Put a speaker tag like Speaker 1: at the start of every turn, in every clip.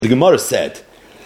Speaker 1: The Gemara said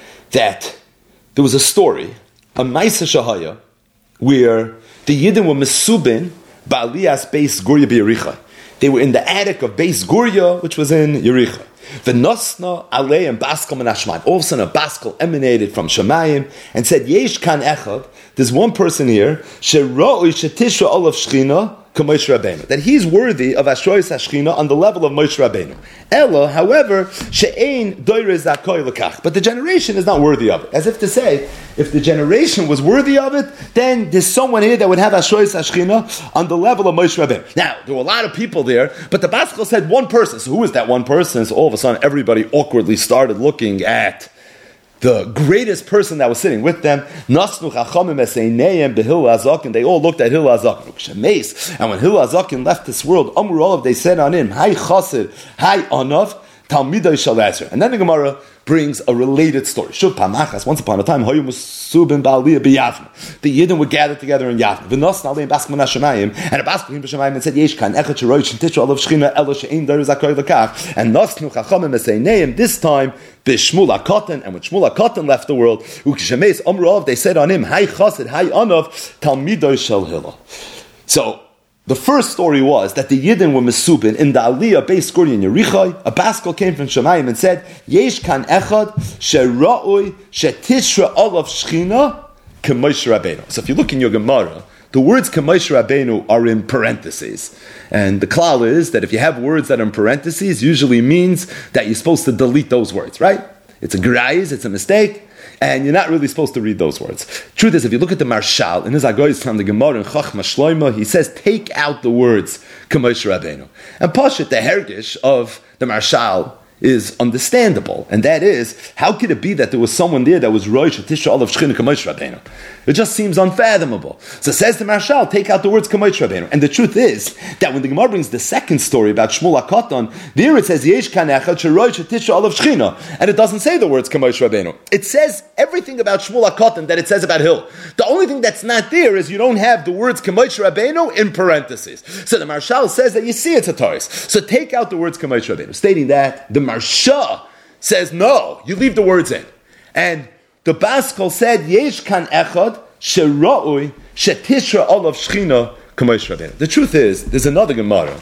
Speaker 1: that there was a story, a Maisa Shahaya, where the Yidden were Mesubin Ba'aliyas Beis Gurya B'Yericha. They were in the attic of Beis Gurya, which was in Yericha. V'nosna alei and baskel min hashmayim. All of a sudden, a baskel emanated from Shemayim and said, Yesh kan echad, there's one person here, she'ra'oi she'tishra olav shchina k'Moshe Rabbeinu, that he's worthy of Ashrois HaShchina on the level of Moshe Rabbeinu. Elo, however, she'ein doire zakoi l'kach, but the generation is not worthy of it. As if to say, if the generation was worthy of it, then there's someone here that would have Ashrois HaShchina on the level of Moshe Rabbeinu. Now, there were a lot of people there, but the Baskel said one person. So who is that one person? So all of a sudden, everybody awkwardly started looking at the greatest person that was sitting with them. Nasnu chachamim eseinayim behil hazakin. They all looked at Hil hazakin. And when Hil hazakin left this world, Amru Olav, they said on him, Hai chassid, Hai anav, Talmidai shal Ezer. And then the Gemara brings a related story. Shub pamachas. Once upon a time, Hayu Musubin Ba'aliyah b'Yavna. The Yidden would gather together in Yavna. V'nosna aleim baskel min hashamayim. And a baskel came to Shemayim and said, Yesh kan echad sheroy sh'tishra olav shchina elo she'ein dar zakoi l'kach. And nosnu chachamim eseinayim. This time, B'Shmuel HaKatan, and when Shmuel HaKatan left the world, Ukishemeis Amrov, they said on him, Hai Chassid, Hai Anav, Talmidoi Shel Hillel. So, the first story was that the Yidden were Mesubin in the Aliyah Beis Gurya in Yerichai. A Baskel came from Shemayim and said, Yesh kan echad she'ra'oi she'tishra olav shchina k'Moshe Rabbeinu. So if you look in your Gemara, the words K'Moshe Rabbeinu are in parentheses. And the klal is that if you have words that are in parentheses, usually means that you're supposed to delete those words, right? It's a graiz, it's a mistake, and you're not really supposed to read those words. Truth is, if you look at the Marshal, in his Agoyis from the Gemara in Chachma Shloima, he says, take out the words K'Moshe Rabbeinu. And Pashut, the hergish of the Marshal, is understandable, and that is, how could it be that there was someone there that was Rosh Tisha Olav Shchina K'Moshe Rabbeinu? It just seems unfathomable. So says the Marshal, take out the words K'Moshe Rabbeinu. And the truth is that when the Gemara brings the second story about Shmuel HaKatan, there it says Yesh kan echad sherosh Tisha Olav Shchina, and it doesn't say the words K'Moshe Rabbeinu. It says everything about Shmuel HaKatan that it says about Hil. The only thing that's not there is you don't have the words K'Moshe Rabbeinu in parentheses. So the Marshal says that you see it's a Taurus. So take out the words K'Moshe Rabbeinu, stating that the Marsha says no, you leave the words in. And the Baskel said, Yesh kan echad she'ra'oi she'tishra olav shchina k'Moshe Rabbeinu. The truth is, there's another Gemara.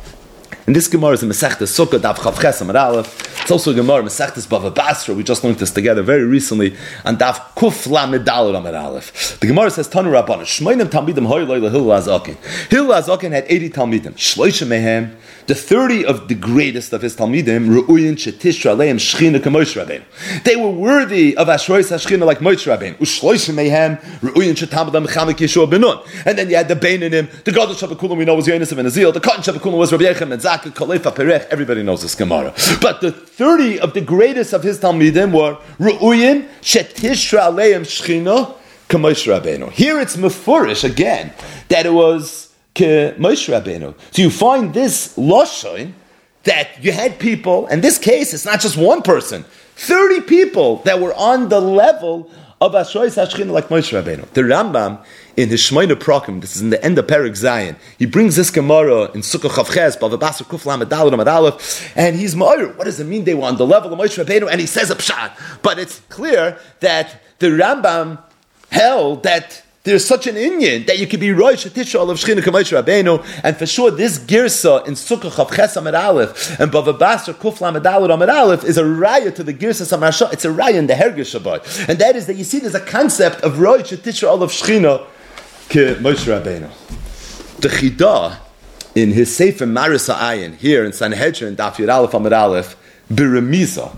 Speaker 1: And this Gemara is in Masechtas Sukkah, Daf Chav Ches Amud Aleph. It's also a Gemara, Masechtas Bava Basra. We just learned this together very recently. And Daf Kuf Lamed Daled Amud Aleph. The Gemara says, Tanu Rabbanan, Shmeinim Talmidim Hoy Loy Hil Hazakin. Hil Hazakin had 80 Talmidim. Shloisha Mehem, the 30 of the greatest of his Talmidim, Ru'uyin Shetishra Aleim Shchina K'Moshe Rabbeinu. They were worthy of Ashrois HaShchina like Moshe Rabbeinu. Ushloisha Mehem, Ru'uyin Shetamadam Chamek Yeshua Benun. And then you had the Beinanim, the Gadol Shabbakulam we know was Yonis and Azil, the Katan Shabbakulam was Rabbi Yechem and Zaka, Kalefa Perech. Everybody knows this Gemara. But the 30 of the greatest of his Talmidim were Ru'uyin Shetishra Aleim Shchina K'Moshe Rabbeinu. Here it's Mefurish again that it was Moshe Rabbeinu. So you find this Lashon that you had people, in this case it's not just one person, 30 people that were on the level of Ashrois HaShchina like Moshe Rabbeinu. The Rambam in his Shmoyne Prakim, this is in the end of Perek Zayin, he brings this Gemara in Sukkah Chav Ches, Bava Basra Kuf Lamed Daled Amud Aleph, and he's Ma'ir. What does it mean they were on the level of Moshe Rabbeinu? And he says a pshat. But it's clear that the Rambam held that there's such an inyan that you could be Rosh Tisha Olav Shchina K'Moshe Rabbeinu, and for sure this Girsa in Sukkah Chav Ches Amud Aleph and Bava Basra Kuf Lamed Daled Amud Aleph is a raya to the Girsa Samarsha. It's a raya in the Hergish Shabbat, and that is that you see there's a concept of Rosh Tisha Olav Shchina K'Moshe Rabbeinu. The Chidah in his Sefer Maris Ha'ayin here in Sanhedrin Daf Yud Aleph Amud Aleph Biremiza,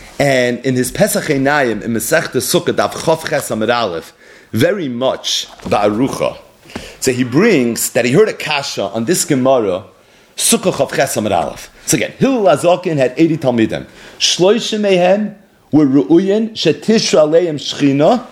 Speaker 1: and in his Pesach Einayim in Masechta Sukkah Daf Chav Ches Amud Aleph very much ba'arucha. So he brings that he heard a kasha on this Gemara, Sukkah Chav Ches Amud Aleph. So again, Hillel HaZaken had 80 Talmidim. Shloisha Mehem were Ru'uyin Shetishra Aleim Shchina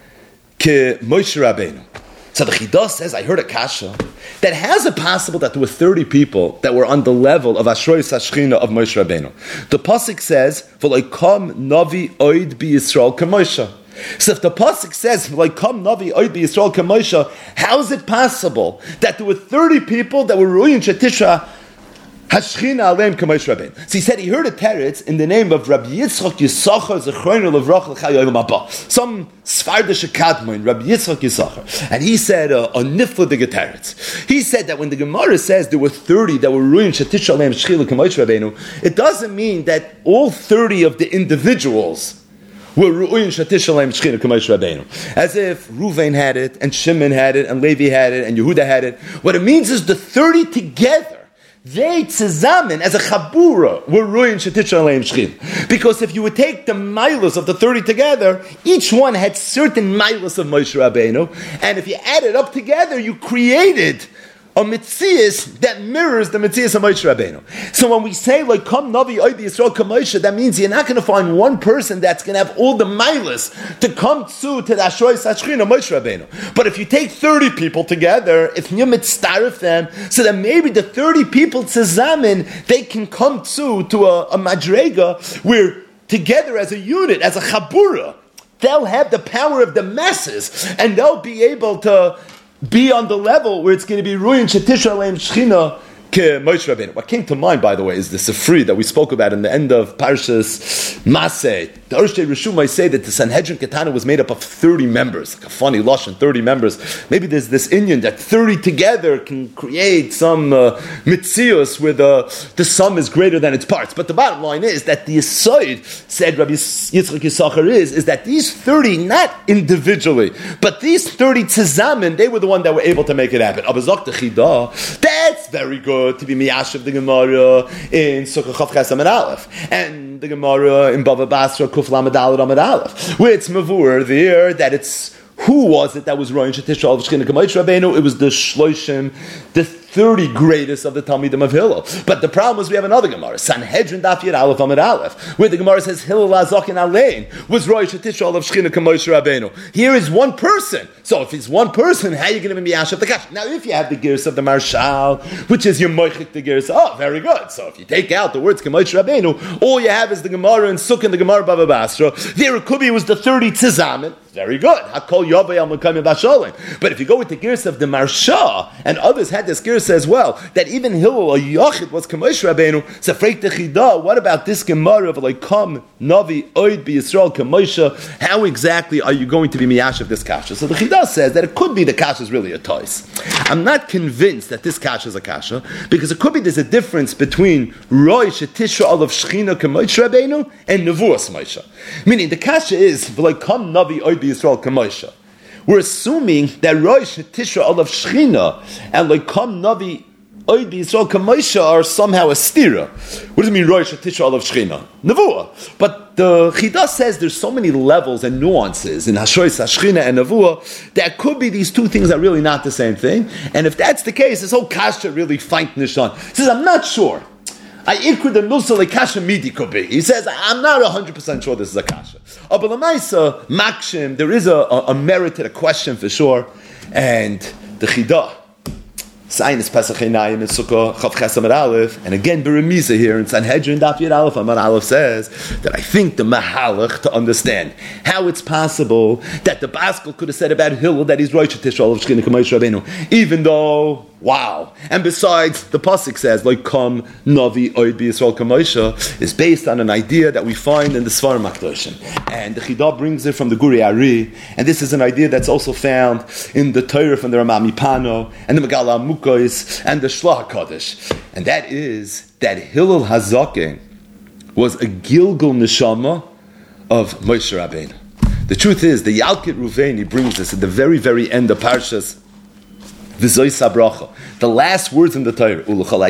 Speaker 1: K'Moshe Rabbeinu. So the Chidah says, I heard a kasha that has it possible that there were 30 people that were on the level of Ashrois HaShchina of Moshe Rabbeinu. The pasuk says, "V'loikam Navi Oid B'Yisrael K'Moshe." So if the pasuk says, like, "Come Navi Oid B'Yisrael K'Moshe," how is it possible that there were 30 people that were Ru'uyin Shetishra Hashchina aleim k'moshe Rabbeinu. So he said he heard a teretz in the name of Rabbi Yitzchak Yisachar Zechroinu Levrach L'chai Yoyim Haba. Some Sfardish Kadmon, Rabbi Yitzchak Yisachar, and he said a nifla de teretz. He said that when the Gemara says there were 30 that were ruined Shetish aleim Shchila k'moshe Rabbeinu, it doesn't mean that all 30 of the individuals were ru'uyin shatish alayim shchina k'moshe Rabbeinu. As if Ruvain had it, and Shimon had it, and Levi had it, and Yehuda had it. What it means is the 30 together, they tzazamen as a chabura were ru'uyin shatish alayim shchina. Because if you would take the milos of the 30 together, each one had certain milos of Moshe Rabbeinu, and if you add it up together, you created a mitzias that mirrors the mitzias of Moshe Rabbeinu. So when we say like "Come Navi Oidi Yisrael Kamoshe," that means you're not going to find one person that's going to have all the milas to come to the Ashroi Sashchina Moshe Rabbeinu. But if you take 30 people together, if you mitzaref them, so that maybe the 30 people tzazamin they can come to a madrega where together as a unit, as a chabura, they'll have the power of the masses and they'll be able to be on the level where it's going to be ruin shetish aleim shchina ke Moshe Rabbeinu. What came to mind, by the way, is the Sifri that we spoke about in the end of Parshas Maseh. The Urshtei Rishum might say that the Sanhedrin Ketana was made up of 30 members. Like a funny lashon, 30 members. Maybe there's this Inyan that 30 together can create some mitzios where the sum is greater than its parts. But the bottom line is that the Yesod, said Rabbi Yitzchak Yisachar, is that these 30, not individually, but these 30 tzazamen, they were the one that were able to make it happen. Abazok the Chidah, that's very good to be miyashiv the Gemara in Sukkah Chav Ches Amud Aleph, and the Gemara in Bava Basra Kuf Lamed Daled Amud Aleph, where it's mavur there that it's who was it that was Roin Shetish Al Shchina K'moshe Rabbeinu? It was the Shloshim, the 30 greatest of the Talmidim of Hillel. But the problem is we have another Gemara, Sanhedrin Daf Yud Aleph Amud Aleph, where the Gemara says Hillel Azokin Alein was Roin Shetish Al Shchina K'moshe Rabbeinu. Here is one person. So if it's one person, how are you going to be Miyashav the Kash? Now if you have the Girs of the Marshal, which is your Moichik the Girs, oh, very good. So if you take out the words K'moshe Rabbeinu, all you have is the Gemara and Sukkah and the Gemara Bava Basra. There it could be was the 30 Tzizamin. Very good. Hakol Yovay Al Mekayim Basholim. But if you go with the Girs of the Marsha, and others had this Girs as well, that even Hillel or Yochid was K'moshe Rabbeinu, Sefreik Techida, what about this Gemara of like Kam Navi Oid Bi Yisrael K'moshe? How exactly are you going to be Miyash of this Kasha? So the Chida says that it could be the Kasha is really a toys. I'm not convinced that this Kasha is a Kasha, because it could be there's a difference between Roy Shetisha Olav Shechina K'moshe Rabbeinu and Nevuas Moshe. Meaning the Kasha is like Kam Navi Oid Bi Yisrael K'moshe. We're assuming that Rosh Tisha Olav Shechina and like Kam Navi Oid Yisrael K'moshe are somehow a stira. What does it mean Rosh Tisha Olav Shechina? Nevuah. But the Chida says there's so many levels and nuances in Hashois Hashchina and Nevuah that could be these two things are really not the same thing. And if that's the case, this whole kasha really fight nishon. He says, I'm not sure. He says, I'm not 100% sure this is a kasha. But l'maisa, makshim, there is a merit to the question for sure. And the Chida, Sayin is Pesach Einayim in Sukkah Chav Ches Amud Aleph, and again Beremiza here in Sanhedrin Daf Yud Aleph Amud Aleph says that I think the Mahalach to understand how it's possible that the Baskel could have said about Hillel that he's Rosh Hashanah of Shechina K'moshe Rabbeinu, even though, wow. And besides, the Pasuk says, like, Kam Navi Oid Bi Yisrael K'moshe, is based on an idea that we find in the Svarim HaKadoshim. And the Chida brings it from the Guri Ari, and this is an idea that's also found in the Torah from the Ramah Mipano, and the Megala Mukos, and the Shlach HaKadosh. And that is that Hillel HaZaken was a Gilgul Neshama of Moshe Rabbeinu. The truth is, the Yalkut Ruveni brings this at the very, very end of Parshas V'zoi Sabracha. The last words in the Torah.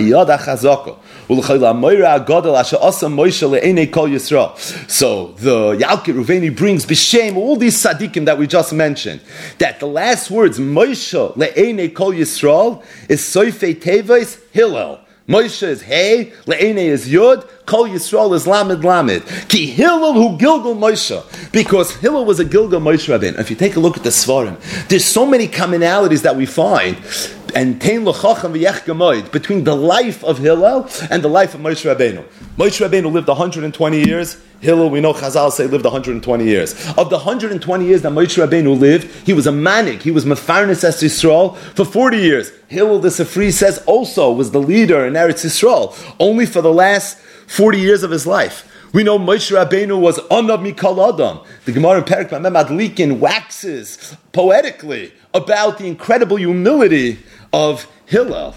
Speaker 1: So the Yalkut Ruveni brings b'shem all these tzaddikim that we just mentioned, that the last words Moshe le'enei kol Yisrael is soifei teves Hillel. Moshe is Hey, Le'ene is Yud, Kol Yisrael is Lamed Lamed. Ki Hillel hu Gilgal Moshe. Because Hillel was a Gilgal Moshe Rabbeinu. If you take a look at the Svarim, there's so many commonalities that we find and Tein L'Chacham V'Yech Gemoid, between the life of Hillel and the life of Moshe Rabbeinu. Moshe Rabbeinu lived 120 years. Hillel, we know Chazal say, lived 120 years. Of the 120 years that Moshe Rabbeinu lived, he was a manik, he was Mefarnes Es Yisrael for 40 years. Hillel, the Sifri says, also was the leader in Eretz Yisrael, only for the last 40 years of his life. We know Moshe Rabbeinu was Anav Mikol Adam. The Gemara in Perek Mem Adlikin waxes poetically about the incredible humility of Hillel.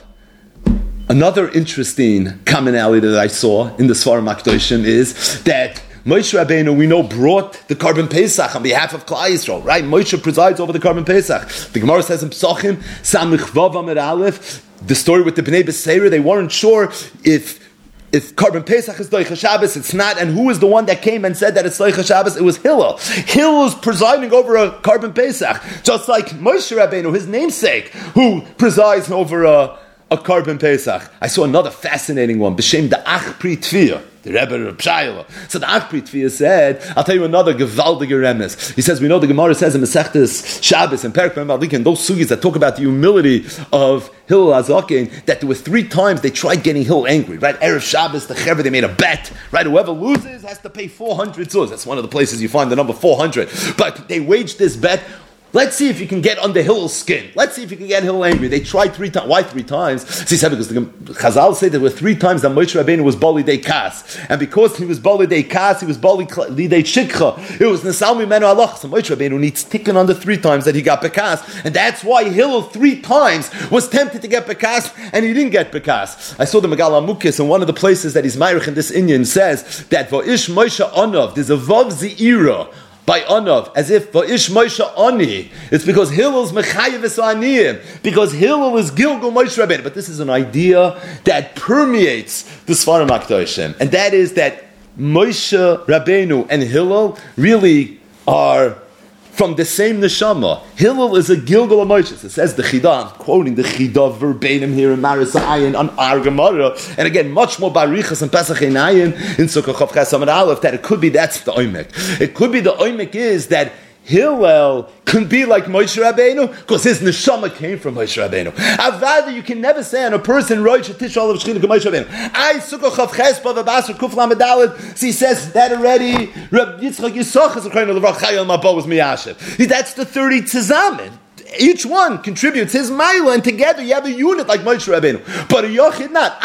Speaker 1: Another interesting commonality that I saw in the Sfarim HaKadoshim is that Moshe Rabbeinu, we know, brought the Karban Pesach on behalf of Klal Yisrael, right? Moshe presides over the Karban Pesach. The Gemara says in Psachim, Samich Vav Amid Aleph, the story with the Bnei Beseira, they weren't sure if Karban Pesach is Doicha Shabbos, it's not, and who is the one that came and said that it's Doicha Shabbos? It was Hillel. Hillel is presiding over a Karban Pesach, just like Moshe Rabbeinu, his namesake, who presides over a Karban Pesach. I saw another fascinating one, B'Shem the Ach Pri Tviyah, the Rebbe of Pshayla. So the Ach Pri Tviyah said, I'll tell you another Gevaldige Remes. He says, we know the Gemara says in Masechtas Shabbos and Perek Mem Adlikin, those sugis that talk about the humility of Hillel Azakin, that there were 3 times they tried getting Hillel angry, right? Erev Shabbos, the Chevra, they made a bet, right? Whoever loses has to pay 400 zuz. That's one of the places you find the number 400. But they waged this bet. Let's see if you can get under Hillel's skin. Let's see if you can get Hillel angry. They tried 3 times. Why 3 times? So he said, because the Chazal say there were 3 times that Moshe Rabbeinu was Bali Dei Kas. And because he was Bali Dei Kas, he was Bali Dei Shikcha. It was Nesal Mimenu Allah. So Moshe Rabbeinu needs ticking under 3 times that he got Bekas. And that's why Hillel 3 times was tempted to get Bekas, and he didn't get Bekas. I saw the Megala Mukis, and one of the places that he's Meirich in this Inyan says that Va'ish Moshe Anav, there's a Vav Ze'ira, by Anav, as if Va'ish Moshe Ani. It's because Hillel's Mechayev Aniyim, because Hillel is Gilgal Moshe Rabbeinu. But this is an idea that permeates the Sfarim HaKadoshim, and that is that Moshe Rabbeinu and Hillel really are from the same neshama. Hillel is a Gilgal of Moshe. It says the Chidah, I'm quoting the Chidah verbatim here in Maris Ayin on Ar Gemara, and again, much more Barichas and Pesach Einayin in Sukkah Chav Ches Amud Aleph, that it could be that's the Oimek. It could be the Oimek is that Hillel can be like Moshe Rabbeinu because his neshama came from Moshe Rabbeinu. Avada, you can never say on a person Rosh Tishal of Shechina Moshe Rabbeinu. I Sukkah Chav Ches Bavabasar Kuf Lamed Daled. So he says that already. Reb Yitzchak Yisach is a kind of Levrach Chayil Mabo was Miyashiv. That's the 30 Tzazamin. Each one contributes his mila, and together you have a unit like Moshe Rabbeinu. But a Yochid not.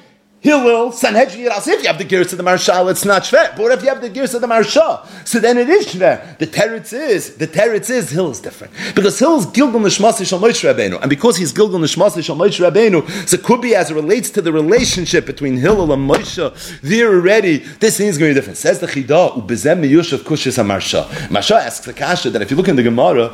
Speaker 1: Hillel, Sanhedrin, if you have the gears of the Marshal, it's not Shver. But if you have the gears of the Marshal, so then it is Shver. The teretz is Hillel's different. Because Hillel's Gilgal Nishmasi Shal Moshe Rabbeinu. And because he's Gilgal Nishmasi Shal Moshe Rabbeinu, so it could be as it relates to the relationship between Hillel and Moshe, there already, this thing is going to be different. Says the Chidah, Ubezem Miyushav Kushis HaMarsha. Marsha asks the Kasha that if you look in the Gemara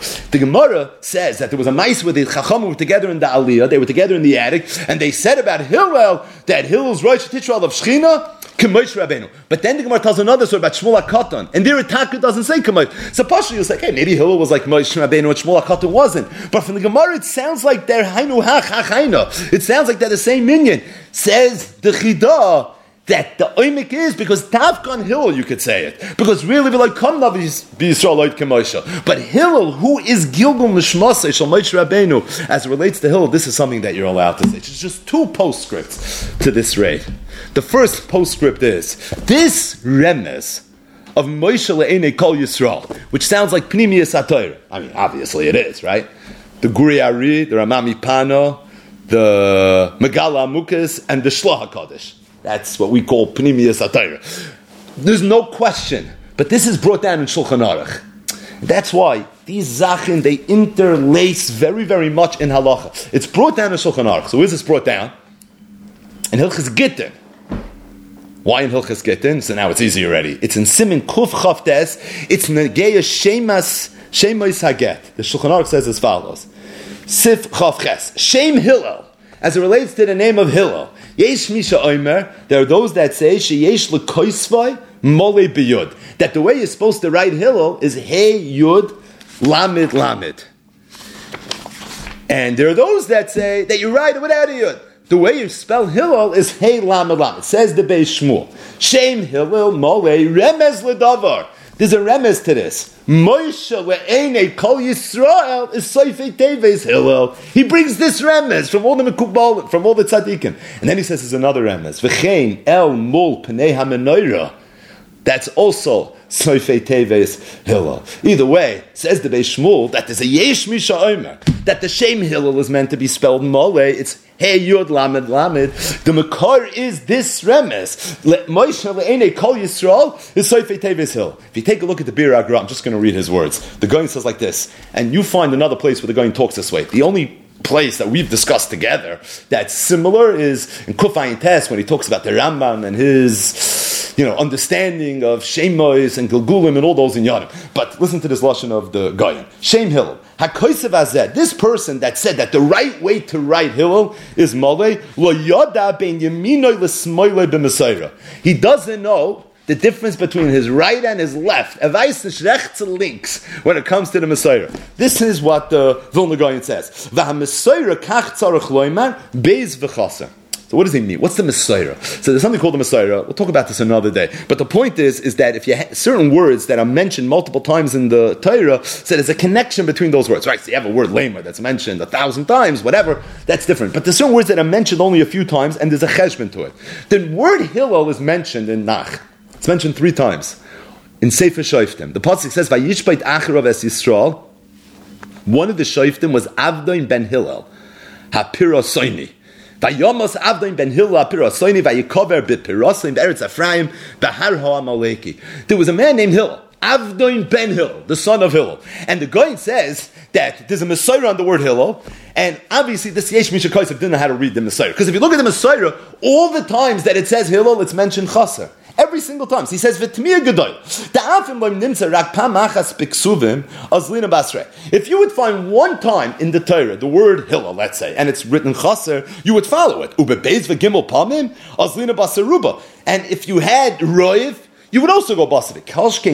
Speaker 1: says that there was a mice where the Chacham were together in the Aliyah, they were together in the attic, and they said about Hillel that Hillel's Rosh Tishral of Shechina, K'Moshe Rabbeinu. But then the Gemara tells another story about Shmuel HaKatan, and there Taka doesn't say K'Moshe. So partially you'll say, hey, maybe Hillel was like Moshe Rabbeinu and Shmuel HaKatan wasn't. But from the Gemara it sounds like they're Hainu Ha. It sounds like they're the same minion. Says the Chidah that the oimik is because Tavkan Hillel, you could say it. Because really, we're like, come now, be Yisrael like Moshe. But Hillel, who is Gilgal Nishmasei Shal Moshe Rabbeinu, as it relates to Hillel, this is something that you're allowed to say. It's just 2 postscripts to this raid. The first postscript is, this remes of Moshe Le'enei Kol Yisrael, which sounds like Pnimiyas HaTorah. I mean, obviously it is, right? The Guri Ari, the Ramami Pano, the Megala Amukas, and the Shloah HaKadosh. That's what we call Pnimiyas HaTorah. There's no question. But this is brought down in Shulchan Aruch. That's why these Zachin, they interlace very, very much in Halacha. It's brought down in Shulchan Aruch. So where is this brought down? In Hilchas Gittin. Why in Hilchas Gittin? So now it's easy already. It's in Simin Kuf Chavtes. It's Negeya Shemas Haget. The Shulchan Aruch says as follows. Sif Chavches. Shem Hillel. As it relates to the name of Hillel. Yesh Misha Omer, there are those that say Sheyesh L'Koisvai Mole B'Yud, that the way you're supposed to write Hillel is Hey Yud Lamed Lamed. And there are those that say that you write it without a Yud. The way you spell Hillel is Hey Lamed Lamed. It says the Beis Shmuel. Shem Hillel Mole Remez L'Davar. There's a remez to this. Moshe le'enei kol Yisrael is soifei teves Hillel. He brings this remez from all the Mekubal, from all the tzaddikim. And then he says there's another remez. V'chein el mul pnei ha-menorah. That's also soifei teves Hillel. Either way, says the Beis Shmuel that there's a yesh misha omer, that the shem Hillel is meant to be spelled mole. It's Hey Yud Lamed Lamed. The Makar is this remes. Moshe le'enei kol Yisrael is soifei teves Hillel. If you take a look at the Bir Agra, I'm just going to read his words. The Goin says like this, and you find another place where the Goin talks this way. The only place that we've discussed together that's similar is in Kuf Ayin Tes when he talks about the Rambam and his understanding of Shemois and Gilgulim and all those in Yadim. But listen to this lashon of the Goyin. Shem Hillel. HaKosev Azeh. This person that said that the right way to write Hillel is Malay. Lo yada ben yeminoi l'smoiloi b'Mesorah. He doesn't know the difference between his right and his left. Er weiß nicht rechts und links when it comes to the Mesorah. This is what the Vilna Gaon says. V'ha-Mesorah kach tzarech loymar beis v'chaser. So what does he mean? What's the Mesorah? So there's something called the Mesorah. We'll talk about this another day. But the point is that if you have certain words that are mentioned multiple times in the Torah, so there's a connection between those words. Right? So you have a word lamer that's mentioned 1,000 times, whatever, that's different. But there's certain words that are mentioned only a few times, and there's a cheshbon to it. The word Hillel is mentioned in Nach. It's mentioned 3 times in Sefer Shoftim. The pasuk says, "Vayishbeit acharav es Yisrael." One of the Shoftim was Avdon ben Hillel, HaPirosoni. Vayomos Avdon ben Hillel HaPirosoni vayikover b'Pirosim b'Eretz Ephraim b'Har HaAmaleki. There was a man named Hillel, Avdon ben Hillel, the son of Hillel, and the Goyin says that there's a Mesorah on the word Hillel, and obviously this Yesh Misha Kosev didn't know how to read the Mesorah, because if you look at the Mesorah, all the times that it says Hillel, it's mentioned Chaser. Every single time. So he says, V'tmir Gedoy. If you would find one time in the Torah, the word Hillel, let's say, and it's written Chaser, you would follow it. And if you had Roiv, you would also go Basavik.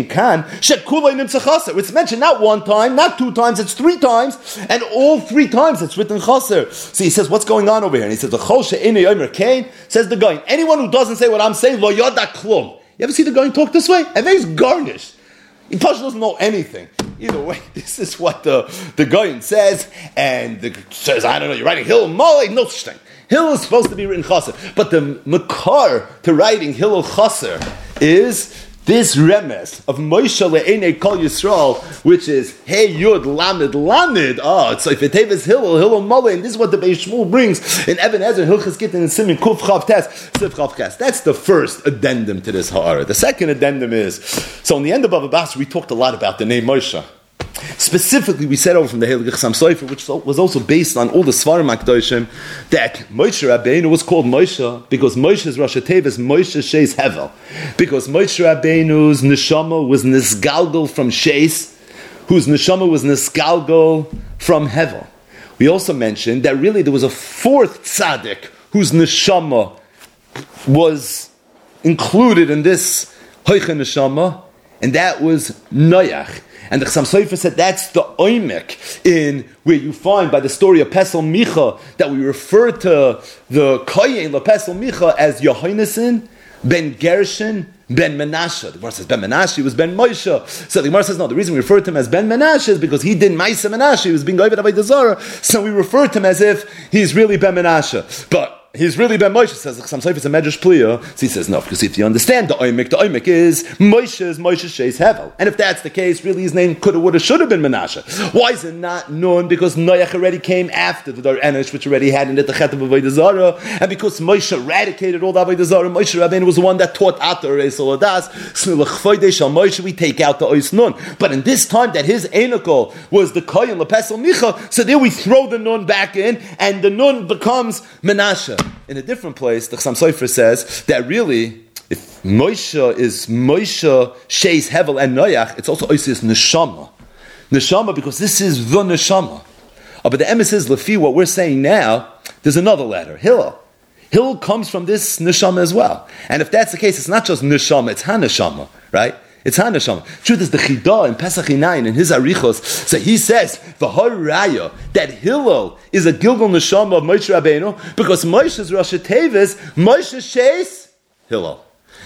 Speaker 1: It's mentioned not one time, not 2 times, it's 3 times, and all 3 times it's written Chaser. So he says, what's going on over here? And he says, says the guy, anyone who doesn't say what I'm saying, lo yada klum. You ever see the guy talk this way? And then he's garnished. He doesn't know anything. Either way, this is what the guy says, and the says, I don't know, you're writing Hillel Malay, no such thing. Hillel is supposed to be written Chaser. But the makar to writing Hillel Chaser is this remes of Moshe le'enei kol Yisrael, which is Hey Yud Lamed Lamed. It's like V'teves Hillel Malay, and this is what the Beis Shmuel brings in Even Ezer, Hilchas Gittin, and Simin Kuf Chav Tes, Siv Chav Ches. That's the first addendum to this ha'ara. The second addendum is, so in the end of Bava Basra, we talked a lot about the name Moshe. Specifically, we said over from the Heilig Chassam Sofer, which was also based on all the Svarim HaKadoshim, that Moshe Rabbeinu was called Moshe because Moshe's Rosh Hashanah is Moshe Sheis Hevel. Because Moshe Rabbeinu's Neshama was Nisgalgal from Sheis, whose Neshama was Nisgalgal from Hevel. We also mentioned that really there was a 4th tzaddik whose Neshama was included in this Hoicha Neshama, and that was Noach. And the Chassam Sofer said that's the oimek in where you find by the story of Pesel Micha that we refer to the Kohen of Pesel Micha as Yohainasin ben Gershon ben Menashe. The Gemara says ben Menashe was ben Moshe. So the Gemara says no. The reason we refer to him as ben Menashe is because he did Maisa Menashe. He was being Oived Avodah Zarah. So we refer to him as if he's really ben Menashe, but he's really Ben Moshe, says some Sefer, it's a Medrash Pliya. So he says no, because if you understand the Oimik is Moshe's Sheis Hevel. And if that's the case, really his name coulda, woulda, shoulda been Menashe. Why is it not Nun? Because Noach already came after the Dar Enosh, which already had in it the Chet of Avodah Zarah, and because Moshe eradicated all the Avodah Zarah, Moshe Rabbeinu was the one that taught Atar Eis Oladas. Moshe, we take out the Ois Nun. But in this time that his Einokol was the Kohen Lepesel Micha, so there we throw the Nun back in, and the Nun becomes Menashe. In a different place, the Chassam Sofer says that really, if Moshe is Moshe, Sheis, Hevel, and Noach, it's also Oisis Neshama. Neshama, because this is the Neshama. But the emes is, Lefi, what we're saying now, there's another letter, Hillel. Hillel comes from this Neshama as well. And if that's the case, it's not just Neshama, it's HaNeshama, right? It's HaNeshama. Truth is, the Chidah in Pesach Inayin, in his Arichos, so he says, V'har Raya, that Hillel is a Gilgal Neshama of Moshe Rabbeinu, because Moshe's Rosh Tevis, Moshe Sheis, Hillel.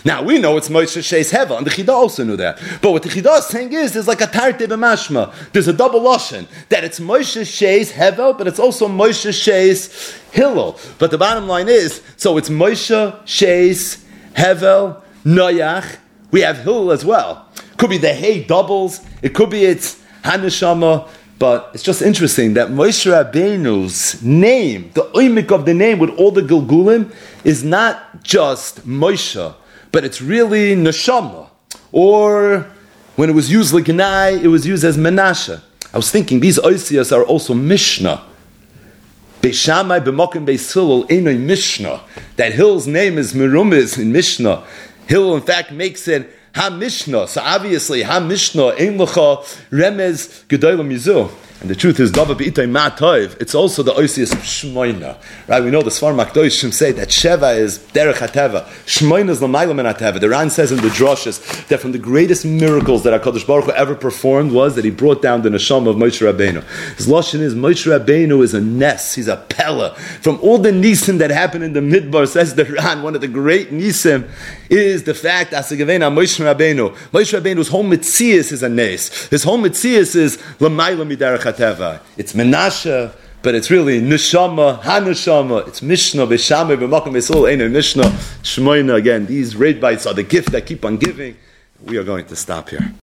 Speaker 1: Now we know it's Moshe Sheis Hevel, and the Chida also knew that. But what the Chida is saying is, there's like a Tarte b'mashma. There's a double lashon that it's Moshe Sheis Hevel, but it's also Moshe Sheis Hillel. But the bottom line is, so it's Moshe Sheis Hevel Noyach. We have Hillel as well. Could be the Hey doubles. It could be it's Haneshama. But it's just interesting that Moshe Rabbeinu's name, the oimik of the name with all the Gilgulim, is not just Moshe, but it's really Neshama. Or when it was used like Gnai, it was used as Menashe. I was thinking these oisias are also Mishnah. Beishamai b'mokim beis Hillel enoi Mishnah. That Hillel's name is Merumiz in Mishnah. Hillel in fact makes it Ha-Mishnah. So obviously, Ha-Mishnah, Ein Lecha, Remez, Gedolim Yizu. And the truth is, Dava B'itay Ma'atayv, it's also the Oisius of Shmoina. Right? We know the Sfar Makdoshim say that Sheva is Derech HaTeva. Shmoina is L'mayla Min HaTeva. The Ran says in the Droshes that from the greatest miracles that HaKadosh Baruch Hu ever performed was that he brought down the Neshama of Moshe Rabbeinu. His Lashon is, Moshe Rabbeinu is a Nes, he's a Pella. From all the Nisim that happened in the Midbar, says the Ran, one of the great Nisim is the fact that Moshe Rabbeinu's whole Metzias is a Nes. His whole Metzias is L'mayla Midarech HaTeva. It's Menashe, but it's really Neshama, Ha-Neshama. It's Mishnah, Beishamai, B'makom Beisol, Ein Mishnah, Shmoina. Again, these raid bites are the gift that keep on giving. We are going to stop here.